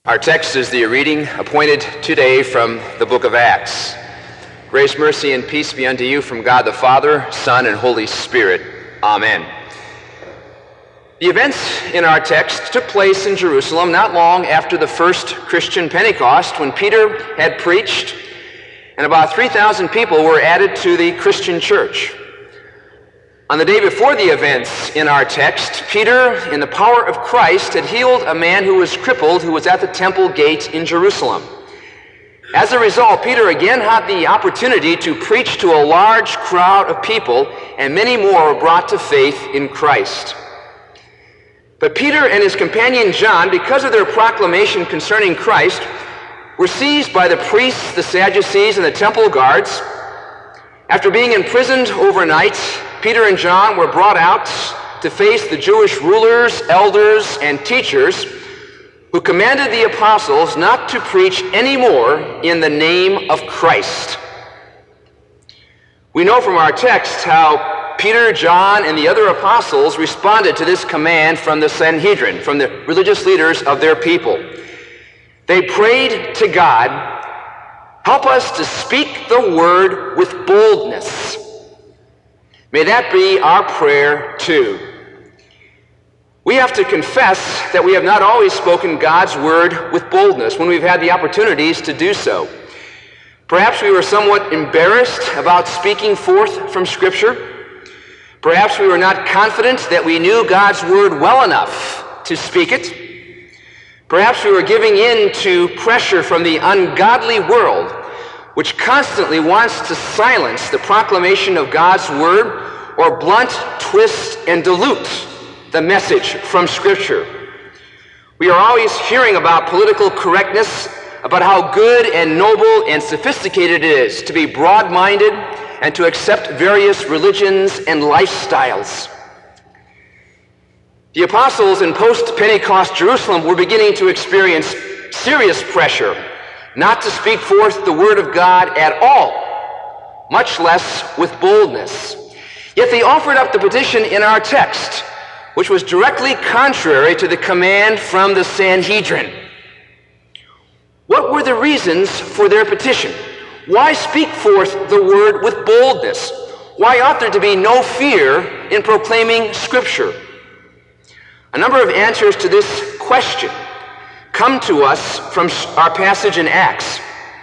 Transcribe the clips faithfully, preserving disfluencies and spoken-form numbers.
Our text is the reading appointed today from the book of Acts. Grace, mercy, and peace be unto you from God the Father, Son, and Holy Spirit. Amen. The events in our text took place in Jerusalem not long after the first Christian Pentecost, when Peter had preached and about three thousand people were added to the Christian church. On the day before the events in our text, Peter, in the power of Christ, had healed a man who was crippled who was at the temple gate in Jerusalem. As a result, Peter again had the opportunity to preach to a large crowd of people, and many more were brought to faith in Christ. But Peter and his companion John, because of their proclamation concerning Christ, were seized by the priests, the Sadducees, and the temple guards. After being imprisoned overnight, Peter and John were brought out to face the Jewish rulers, elders, and teachers who commanded the apostles not to preach anymore in the name of Christ. We know from our text how Peter, John, and the other apostles responded to this command from the Sanhedrin, from the religious leaders of their people. They prayed to God, "Help us to speak the word with boldness." May that be our prayer too. We have to confess that we have not always spoken God's word with boldness when we've had the opportunities to do so. Perhaps we were somewhat embarrassed about speaking forth from Scripture. Perhaps we were not confident that we knew God's word well enough to speak it. Perhaps we were giving in to pressure from the ungodly world, which constantly wants to silence the proclamation of God's word or blunt, twist, and dilute the message from Scripture. We are always hearing about political correctness, about how good and noble and sophisticated it is to be broad-minded and to accept various religions and lifestyles. The apostles in post-Pentecost Jerusalem were beginning to experience serious pressure not to speak forth the word of God at all, much less with boldness. Yet they offered up the petition in our text, which was directly contrary to the command from the Sanhedrin. What were the reasons for their petition? Why speak forth the word with boldness? Why ought there to be no fear in proclaiming Scripture? A number of answers to this question come to us from our passage in Acts.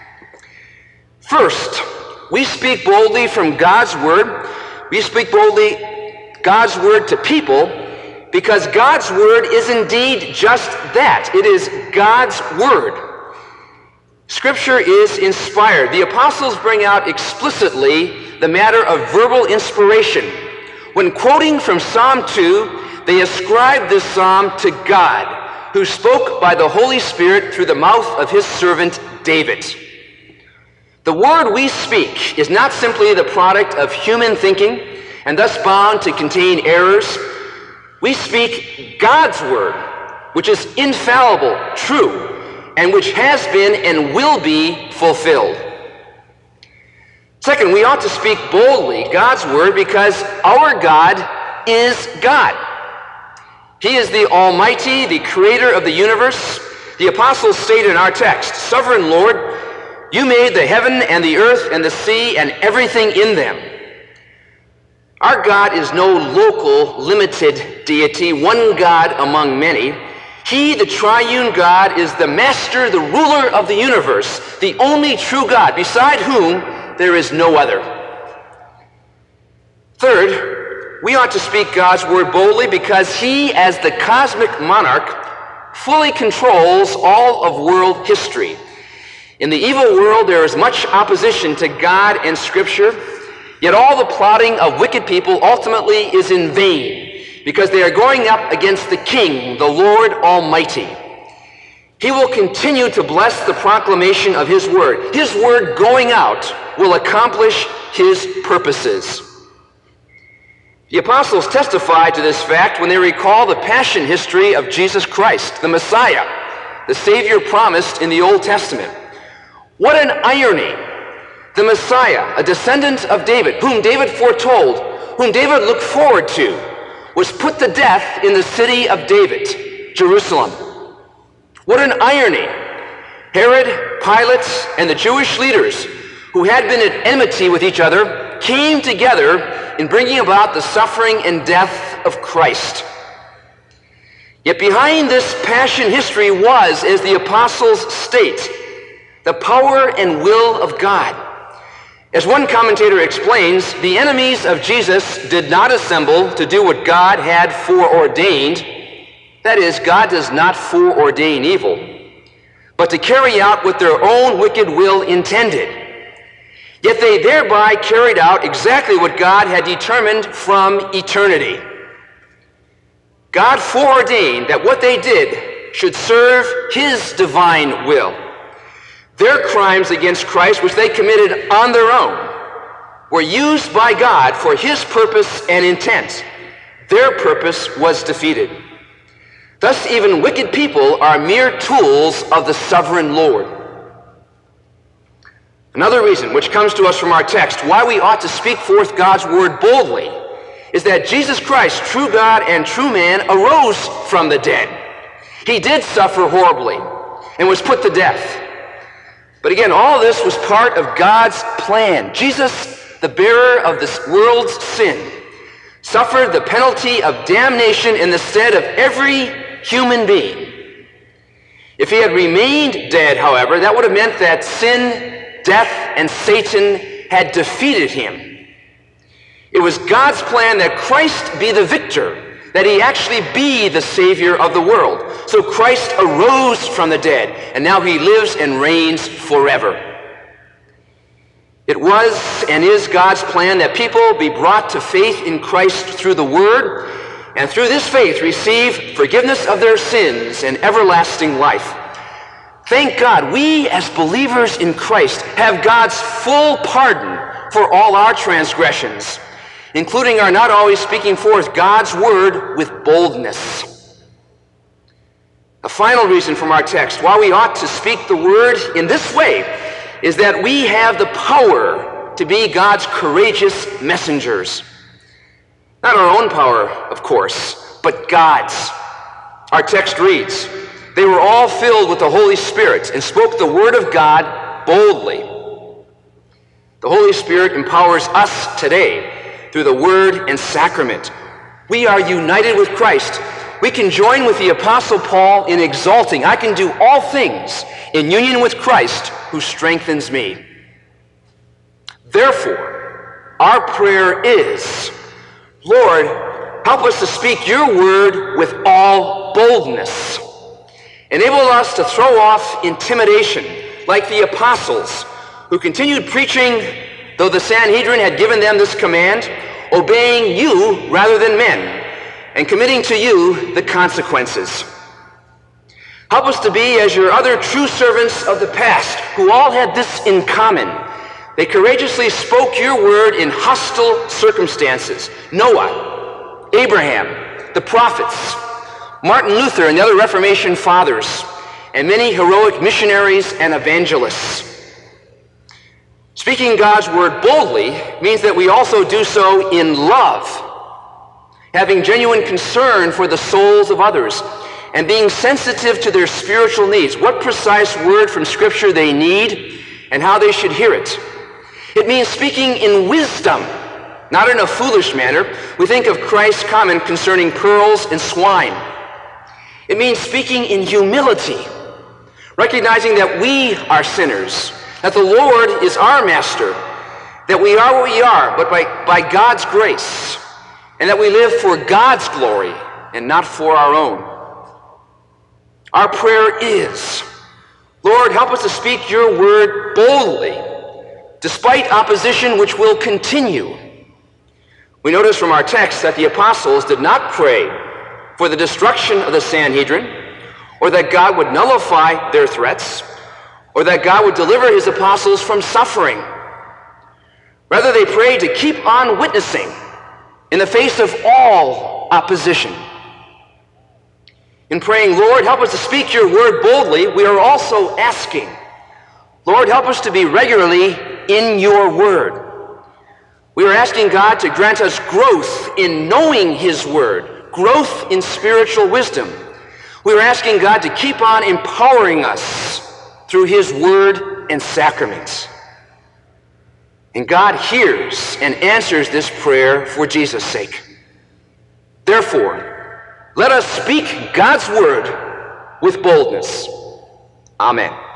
First, we speak boldly from God's word. We speak boldly God's word to people because God's word is indeed just that. It is God's word. Scripture is inspired. The apostles bring out explicitly the matter of verbal inspiration. When quoting from Psalm two, they ascribe this psalm to God, who spoke by the Holy Spirit through the mouth of his servant David. The word we speak is not simply the product of human thinking and thus bound to contain errors. We speak God's word, which is infallible, true, and which has been and will be fulfilled. Second, we ought to speak boldly God's word because our God is God. He is the Almighty, the creator of the universe. The apostles state in our text, "Sovereign Lord, you made the heaven and the earth and the sea and everything in them." Our God is no local, limited deity, one God among many. He, the triune God, is the master, the ruler of the universe, the only true God, beside whom there is no other. Third, we ought to speak God's word boldly because he, as the cosmic monarch, fully controls all of world history. In the evil world, there is much opposition to God and Scripture, yet all the plotting of wicked people ultimately is in vain because they are going up against the King, the Lord Almighty. He will continue to bless the proclamation of his word. His word going out will accomplish his purposes. The apostles testify to this fact when they recall the passion history of Jesus Christ, the Messiah, the Savior promised in the Old Testament. What an irony! The Messiah, a descendant of David, whom David foretold, whom David looked forward to, was put to death in the city of David, Jerusalem. What an irony! Herod, Pilate, and the Jewish leaders, who had been at enmity with each other, came together in bringing about the suffering and death of Christ. Yet behind this passion history was, as the apostles state, the power and will of God. As one commentator explains, the enemies of Jesus did not assemble to do what God had foreordained. That is, God does not foreordain evil, but to carry out what their own wicked will intended. Yet they thereby carried out exactly what God had determined from eternity. God foreordained that what they did should serve his divine will. Their crimes against Christ, which they committed on their own, were used by God for his purpose and intent. Their purpose was defeated. Thus, even wicked people are mere tools of the sovereign Lord. Another reason, which comes to us from our text, why we ought to speak forth God's word boldly, is that Jesus Christ, true God and true man, arose from the dead. He did suffer horribly and was put to death. But again, all this was part of God's plan. Jesus, the bearer of this world's sin, suffered the penalty of damnation in the stead of every human being. If he had remained dead, however, that would have meant that sin, death, and Satan had defeated him. It was God's plan that Christ be the victor, that he actually be the Savior of the world. So Christ arose from the dead, and now he lives and reigns forever. It was and is God's plan that people be brought to faith in Christ through the Word, and through this faith receive forgiveness of their sins and everlasting life. Thank God, we as believers in Christ have God's full pardon for all our transgressions, including our not always speaking forth God's word with boldness. A final reason from our text why we ought to speak the word in this way is that we have the power to be God's courageous messengers. Not our own power, of course, but God's. Our text reads, "They were all filled with the Holy Spirit and spoke the word of God boldly." The Holy Spirit empowers us today through the word and sacrament. We are united with Christ. We can join with the Apostle Paul in exalting, "I can do all things in union with Christ who strengthens me." Therefore, our prayer is, Lord, help us to speak your word with all boldness. Enable us to throw off intimidation like the apostles who continued preaching, though the Sanhedrin had given them this command, obeying you rather than men, and committing to you the consequences. Help us to be as your other true servants of the past, who all had this in common. They courageously spoke your word in hostile circumstances. Noah, Abraham, the prophets, Martin Luther and the other Reformation fathers, and many heroic missionaries and evangelists. Speaking God's word boldly means that we also do so in love, having genuine concern for the souls of others, and being sensitive to their spiritual needs, what precise word from Scripture they need, and how they should hear it. It means speaking in wisdom, not in a foolish manner. We think of Christ's comment concerning pearls and swine. It means speaking in humility, recognizing that we are sinners, that the Lord is our master, that we are what we are, but by, by God's grace, and that we live for God's glory and not for our own. Our prayer is, Lord, help us to speak your word boldly, despite opposition which will continue. We notice from our text that the apostles did not pray for the destruction of the Sanhedrin, or that God would nullify their threats, or that God would deliver his apostles from suffering. Rather, they prayed to keep on witnessing in the face of all opposition. In praying, Lord, help us to speak your word boldly, we are also asking, Lord, help us to be regularly in your word. We are asking God to grant us growth in knowing his word, growth in spiritual wisdom. We are asking God to keep on empowering us through his word and sacraments. And God hears and answers this prayer for Jesus' sake. Therefore, let us speak God's word with boldness. Amen.